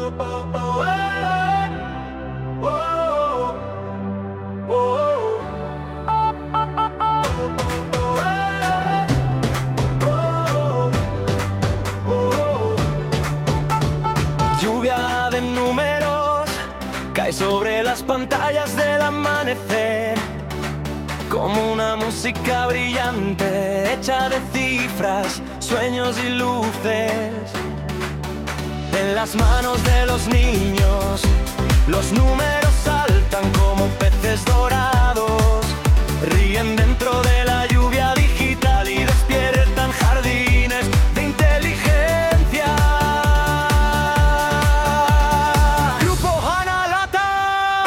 Lluvia de números cae sobre las pantallas del amanecer, como una música brillante hecha de cifras, sueños y luces. En las manos de los niños, los números saltan como peces dorados, ríen dentro de la lluvia digital y despiertan jardines de inteligencia. Grupo Hanalata.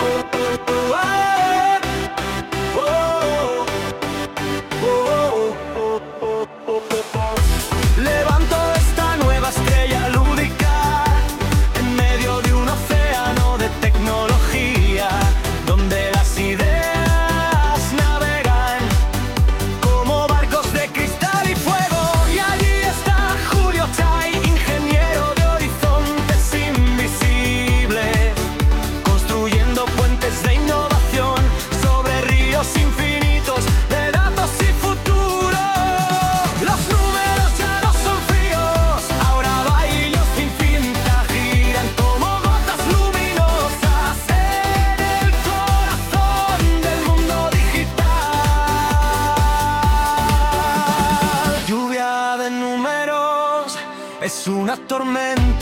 Levanto esta nueva estrella lúdica en medio de un océano de tecnología, donde las ideas navegan como barcos de cristal y fuego. Y allí está Julio Chay, ingeniero de horizontes invisibles, construyendo puentes de innovación sobre ríos infinitos de datos y futuro. Los números ya no son fríos, ahora bailos sin cinta giran como gotas luminosas en el corazón del mundo digital. Lluvia de números es una tormenta